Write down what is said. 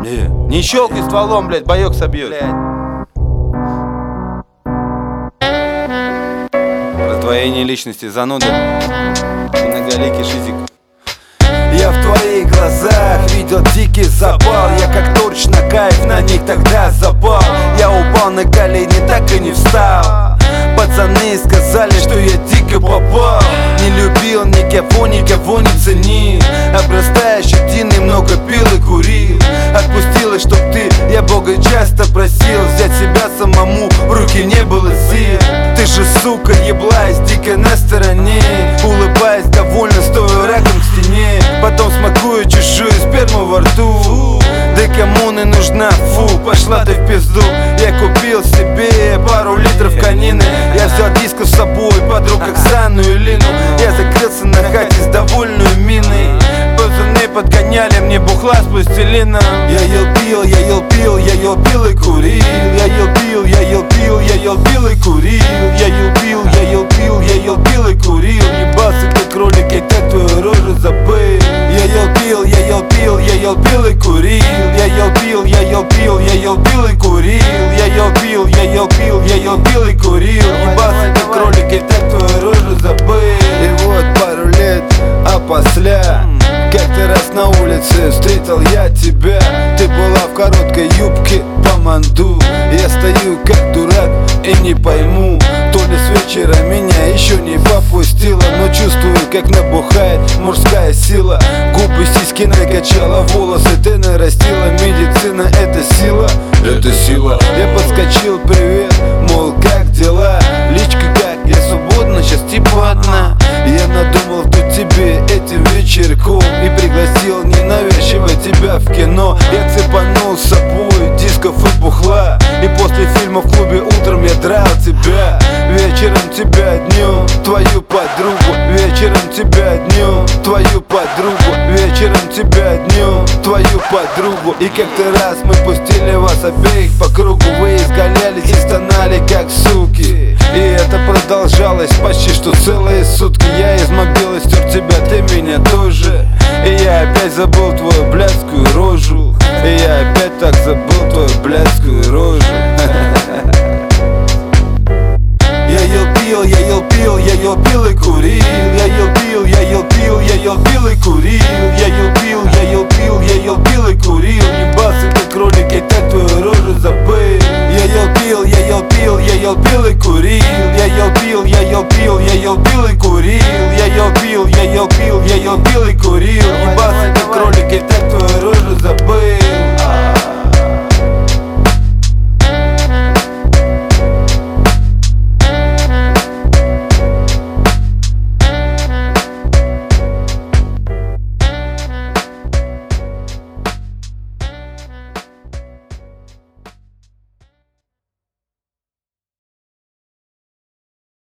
Не щелкай стволом, блядь, боек собьет. Раздвоение личности, зануда, многоликий шизик. Я в твоих глазах видел дикий запал. Я как точно кайф на них тогда запал. Я упал на колени, так и не встал. Пацаны сказали, что я дико попал. Не любил никого, никого не ценил. Обрастая щетиной, много пил и курил. Отпустила, чтоб ты, я Бога часто просил. Взять себя самому, в руки не было сил. Ты же, сука, еблась, дико на стороне. Улыбаясь, довольно стоя раком к стене. Потом смакую чужую сперму во рту. Да кому не нужна, фу, пошла ты в пизду. Я купил себе пару литров конины. Я взял диско с собой, подруг Оксану и Лину. Я закрылся на хате с довольной миной. Пацаны подгоняли мне бухла с пластилином. Я ел пил, я ел пил, я ел пил и курил. Я ел пил, я ел пил, я ел пил и курил. Я ел пил, я ел пил, я ел пил и курил. Ебался как кролик, я как твою рожу забыл. Я ел пил, я ел пил, я ел пил и курил. Я ел пил, я ел пил, я ел пил и курил. Я ел пил, я ел пил, я ел пил и курил. Ебался как кролик, я так твою рожу забыл. И вот пару лет, а после как-то раз на улице встретил я тебя. Ты была в короткой юбке по манду. Я стою как дурак и не пойму, то ли с вечера меня еще не попустила. Но чувствую, как набухает мужская сила. Губы, сиськи накачала, волосы ты нарастила. Медицина — это сила, это сила. Я подскочил, привет, мол, как дела? Личка как, я свободна, сейчас типа одна. Я надумал тут тебе этим вечерком и пригласил ненавязчиво тебя в кино. Я цепанул с собой дисков и бухла. И после фильма в клубе утром я драл тебя. Вечером тебя, днем твою подругу. Вечером тебя, днем твою подругу. Вечером тебя, днем твою подругу. И как-то раз мы пустили вас обеих по кругу. Вы изгалялись и стонали как суки. И это продолжалось почти что целые сутки. Я из мобилы стер тебя, ты меня тоже. И я опять забыл твою блядскую рожу. И я опять так забыл твою блядскую рожу. Я ел пил, я ел пил, я ел пил и курил. Я ел пил, я ел пил, я ел пил и курил. Я ел пил, я ел пил, я ел пил и курил. Ебался как кролик, я так твою рожу забыл. Я ел пил, я ел пил, я ел пил и курил. Я ел пил, я ел пил, я ел пил и курил. Я ел пил, я ел пил, я ел пил и курил. Ебался как кролик, я так твою рожу забыл.